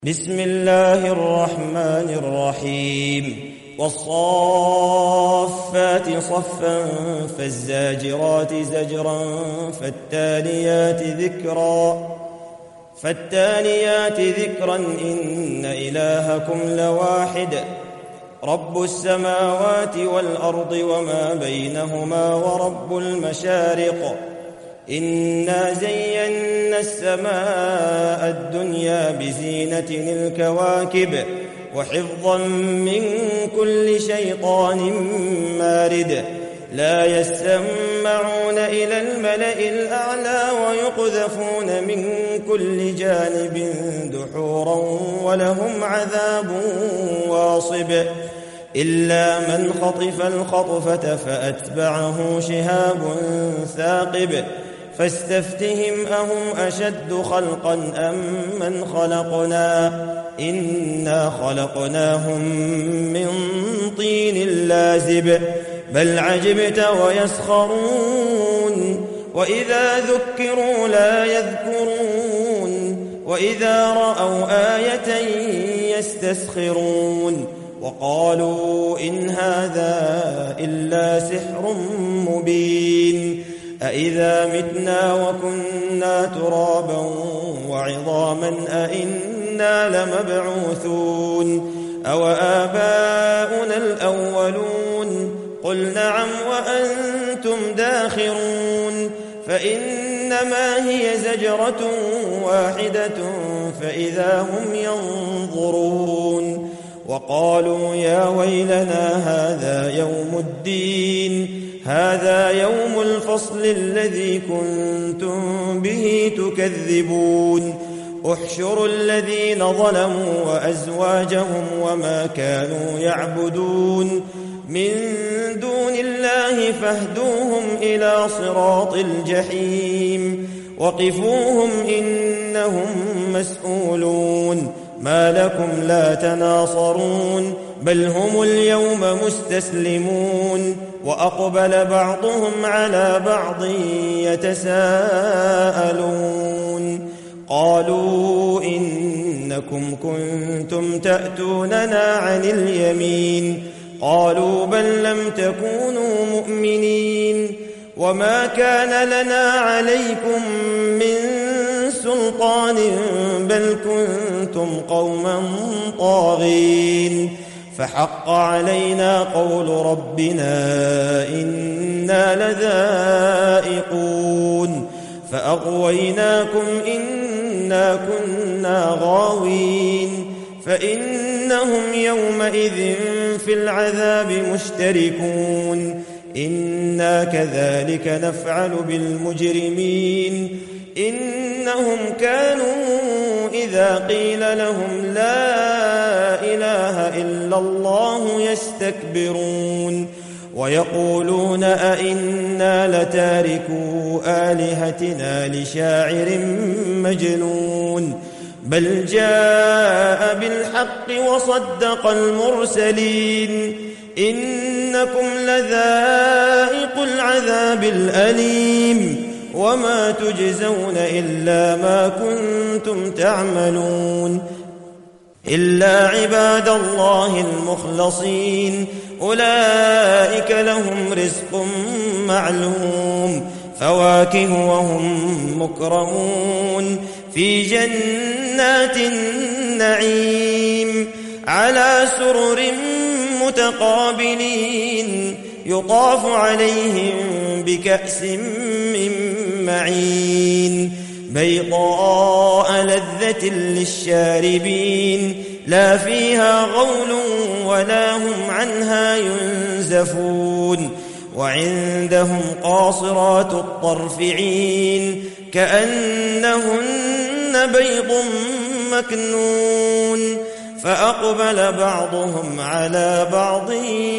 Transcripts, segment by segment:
بسم الله الرحمن الرحيم والصافات صفا فالزاجرات زجرا فالتاليات ذكرا إن إلهكم لواحد رب السماوات والأرض وما بينهما ورب المشارق إنا زينا السماء الدنيا بزينة الكواكب وحفظا من كل شيطان مارد لا يسمعون إلى الملأ الأعلى ويقذفون من كل جانب دحورا ولهم عذاب واصب إلا من خطف الخطفة فأتبعه شهاب ثاقب فاستفتهم أهم أشد خلقا أم من خلقنا إنا خلقناهم من طين لازب بل عجبت ويسخرون وإذا ذكروا لا يذكرون وإذا رأوا آية يستسخرون وقالوا إن هذا إلا سحر مبين أإذا متنا وكنا ترابا وعظاما أإنا لمبعوثون أو آباؤنا الأولون قل نعم وأنتم داخرون فإنما هي زجرة واحدة فإذا هم ينظرون وقالوا يا ويلنا هذا يوم الدين هذا يوم الفصل الذي كنتم به تكذبون احشروا الذين ظلموا وأزواجهم وما كانوا يعبدون من دون الله فاهدوهم إلى صراط الجحيم وقفوهم إنهم مسؤولون ما لكم لا تناصرون بل هم اليوم مستسلمون وأقبل بعضهم على بعض يتساءلون قالوا إنكم كنتم تأتوننا عن اليمين قالوا بل لم تكونوا مؤمنين وما كان لنا عليكم من سلطان بل كنتم قوما طاغين فحق علينا قول ربنا إنا لذائقون فأغويناكم إنا كنا غاوين فإنهم يومئذ في العذاب مشتركون إنا كذلك نفعل بالمجرمين إنهم كانوا إذا قيل لهم لا إله إلا الله يستكبرون ويقولون أئنا لتاركو آلهتنا لشاعر مجنون بل جاء بالحق وصدق المرسلين إنكم لذائق العذاب الأليم وما تجزون إلا ما كنتم تعملون إلا عباد الله المخلصين أولئك لهم رزق معلوم فواكه وهم مكرمون في جنات النعيم على سرر متقابلين يطاف عليهم بكأس من معين بيضاء لذة للشاربين لا فيها غول ولا هم عنها ينزفون وعندهم قاصرات الطرف عين كأنهن بيض مكنون فأقبل بعضهم على بعض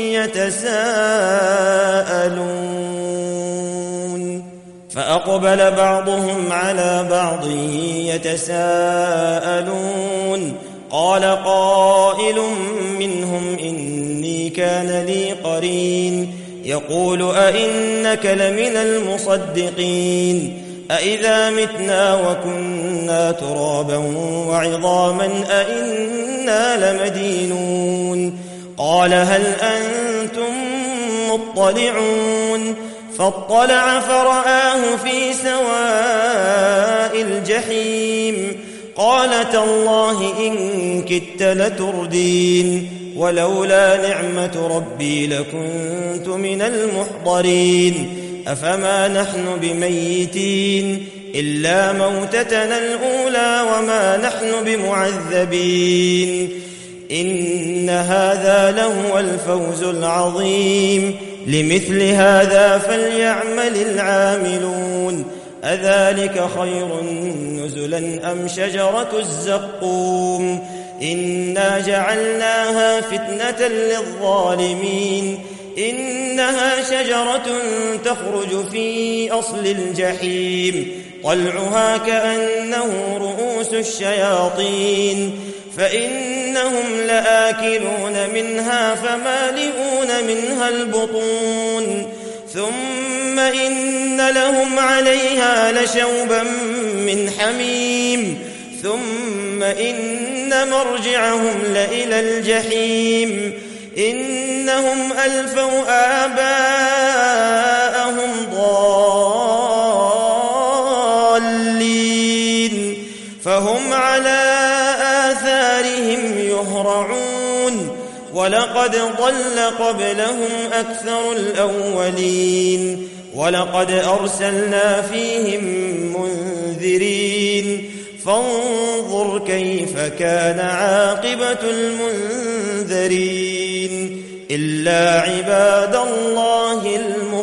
يتساءلون قال قائل منهم إني كان لي قرين يقول أئنك لمن المصدقين أإذا متنا وكنا ترابا وعظاما أإنا لمدينون قال هل أنتم مطلعون فاطلع فرآه في سواء الجحيم قال تالله إن كدت لتردين ولولا نعمة ربي لكنت من المحضرين أفما نحن بميتين إلا موتتنا الأولى وما نحن بمعذبين إن هذا لهو الفوز العظيم لمثل هذا فليعمل العاملون أذلك خير نزلا أم شجرة الزقوم إنا جعلناها فتنة للظالمين إنها شجرة تخرج في أصل الجحيم طلعها كأنه رؤوس الشياطين فإنهم لآكلون منها فمالئون منها البطون ثم إن لهم عليها لشوبا من حميم ثم إن مرجعهم لإلى الجحيم إنهم ألفوا آباءهم ضالين فهم على آثارهم يهرعون ولقد ضل قبلهم أكثر الأولين ولقد أرسلنا فيهم منذرين فانظر كيف كان عاقبة المنذرين إلا عباد الله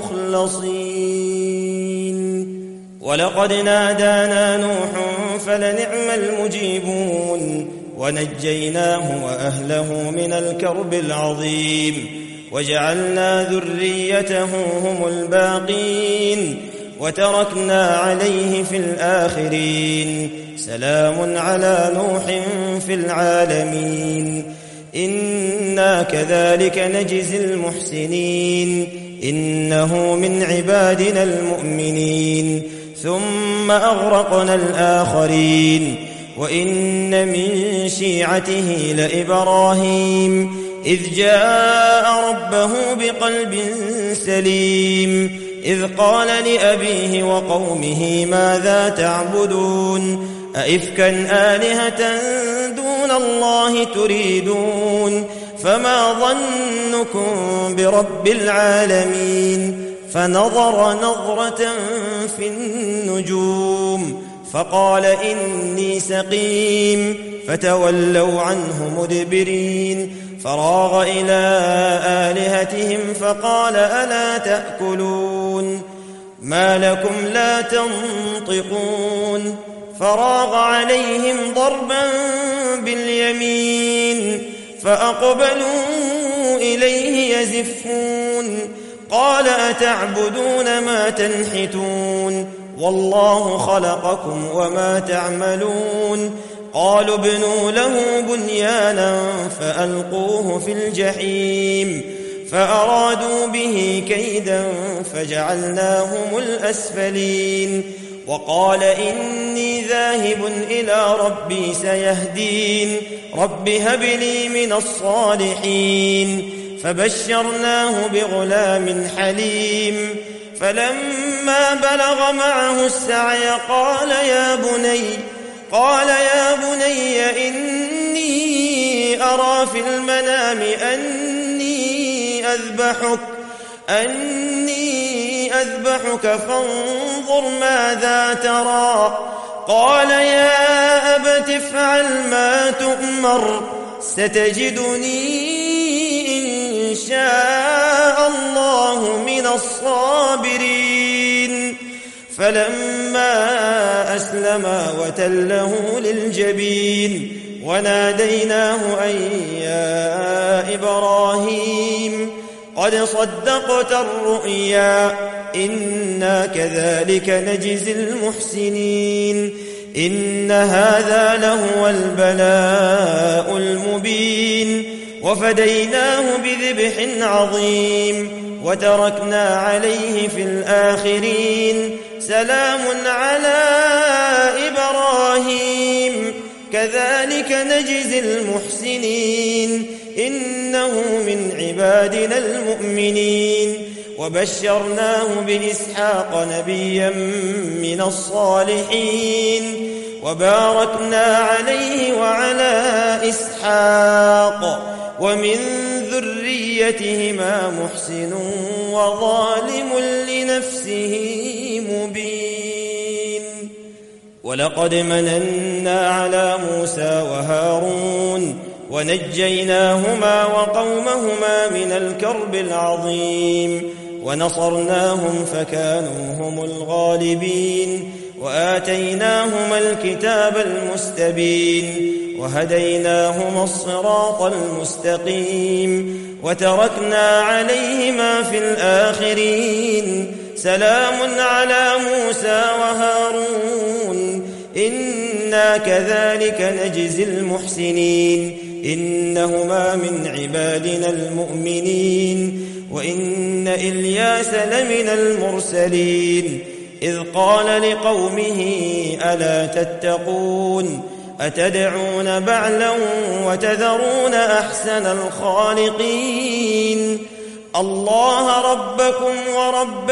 المخلصين ولقد نادانا نوح فلنعم المجيبون ونجيناه وأهله من الكرب العظيم وجعلنا ذريته هم الباقين وتركنا عليه في الآخرين سلام على نوح في العالمين إنا كذلك نجزي المحسنين إنه من عبادنا المؤمنين ثم أغرقنا الآخرين وإن من شيعته لإبراهيم إذ جاء ربه بقلب سليم إذ قال لأبيه وقومه ماذا تعبدون أئفكا آلهة دون الله تريدون فما ظنكم برب العالمين فنظر نظرة في النجوم فقال إني سقيم فتولوا عنه مدبرين فراغ إلى آلهتهم فقال ألا تأكلون ما لكم لا تنطقون فراغ عليهم ضربا باليمين فأقبلوا إليه يزفون قال أتعبدون ما تنحتون والله خلقكم وما تعملون قالوا ابنوا له بنيانا فألقوه في الجحيم فأرادوا به كيدا فجعلناهم الأسفلين وقال إني ذاهب إلى ربي سيهدين رب هب لي من الصالحين فبشرناه بغلام حليم فلما بلغ معه السعي قال يا بني إني أرى في المنام أني أذبحك فانظر ماذا ترى قال يا أبت افعل ما تؤمر ستجدني إن شاء الله من الصابرين فلما أسلما وتله للجبين وناديناه أن يا إبراهيم قد صدقت الرؤيا إنا كذلك نجزي المحسنين إن هذا لهو البلاء المبين وفديناه بذبح عظيم وتركنا عليه في الآخرين سلام على إبراهيم كذلك نجزي المحسنين إنه من عبادنا المؤمنين وبشرناه بإسحاق نبيا من الصالحين وباركنا عليه وعلى إسحاق ومن ذريتهما محسن وظالم لنفسه مبين ولقد مننا على موسى وهارون ونجيناهما وقومهما من الكرب العظيم ونصرناهم فكانوا هم الغالبين وآتيناهما الكتاب المستبين وهديناهما الصراط المستقيم وتركنا عليهما في الآخرين سلام على موسى وهارون إنا كذلك نجزي المحسنين إنهما من عبادنا المؤمنين وإن إلياس لمن المرسلين إذ قال لقومه ألا تتقون أتدعون بعلا وتذرون أحسن الخالقين الله ربكم ورب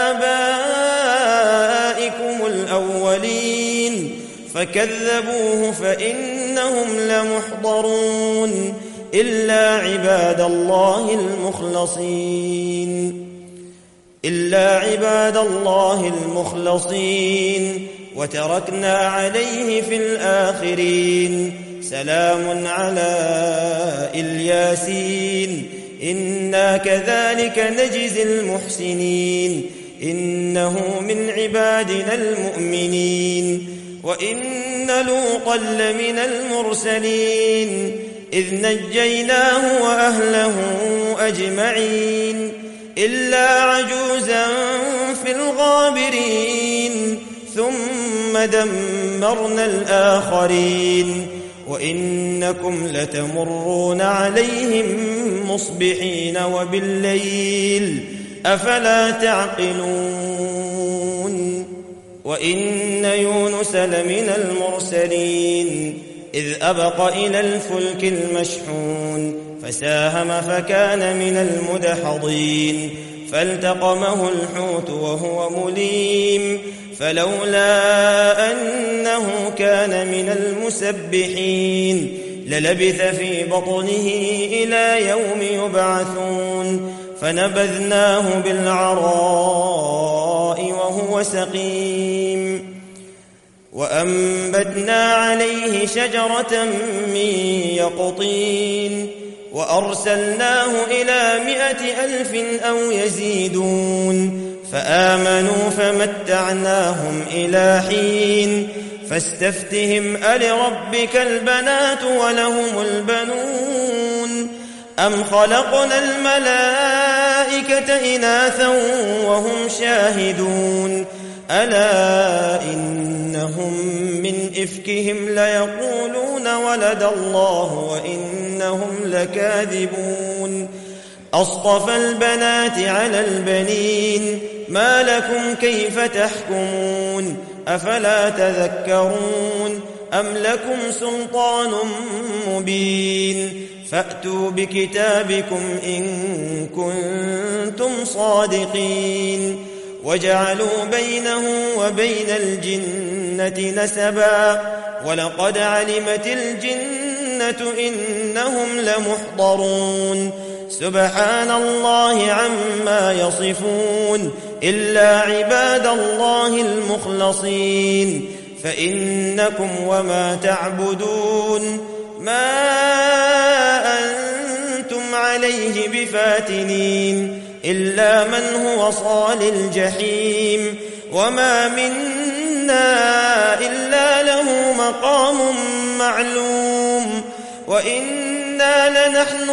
آبائكم الأولين فكذبوه فإنهم لمحضرون إلا عباد الله المخلصين وتركنا عليه في الآخرين سلام على الياسين إنا كذلك نجزي المحسنين إنه من عبادنا المؤمنين وإن لوطا لمن المرسلين إذ نجيناه وأهله أجمعين إلا عجوزا في الغابرين ثم دمرنا الآخرين وإنكم لتمرون عليهم مصبحين وبالليل أفلا تعقلون وإن يونس لمن المرسلين إذ أبق إلى الفلك المشحون فساهم فكان من المدحضين فالتقمه الحوت وهو مليم فلولا أنه كان من المسبحين للبث في بطنه إلى يوم يبعثون فنبذناه بالعراء وهو سقيم وأنبتنا عليه شجرة من يقطين وأرسلناه إلى 100,000 أو يزيدون فآمنوا فمتعناهم إلى حين فاستفتهم ألربك البنات ولهم البنون أم خلقنا الملائكة إناثا وهم شاهدون ألا إنهم من إفكهم ليقولون ولد الله وإنهم لكاذبون أصطفى البنات على البنين ما لكم كيف تحكمون أفلا تذكرون أم لكم سلطان مبين فأتوا بكتابكم إن كنتم صادقين وجعلوا بينه وبين الجنة نسبا ولقد علمت الجنة إنهم لمحضرون سبحان الله عما يصفون إلا عباد الله المخلصين فإنكم وما تعبدون ما أنتم عليه بفاتنين إلا من هو صال الجحيم وما منا إلا له مقام معلوم وإنا لنحن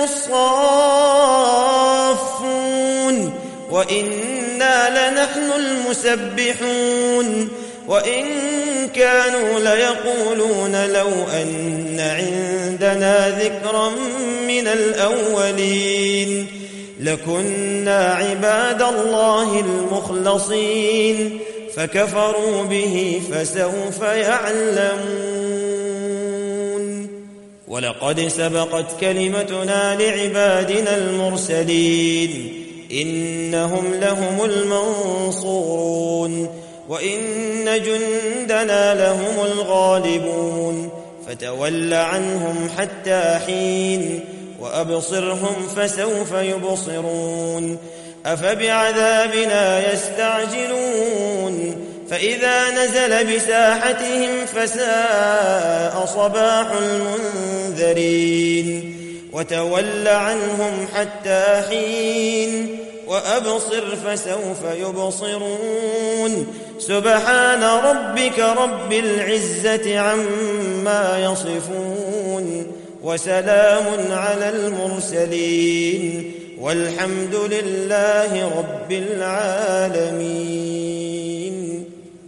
الصافون وإنا لنحن المسبحون وإن كانوا ليقولون لو أن عندنا ذكرا من الأولين لكنا عباد الله المخلصين فكفروا به فسوف يعلمون. ولقد سبقت كلمتنا لعبادنا المرسلين إنهم لهم المنصورون وإن جندنا لهم الغالبون فتول عنهم حتى حين وأبصرهم فسوف يبصرون. أفبعذابنا يستعجلون فإذا نزل بساحتهم فساء صباح المنذرين. وتول عنهم حتى حين وأبصر فسوف يبصرون. سبحان ربك رب العزة عما يصفون وسلام على المرسلين والحمد لله رب العالمين.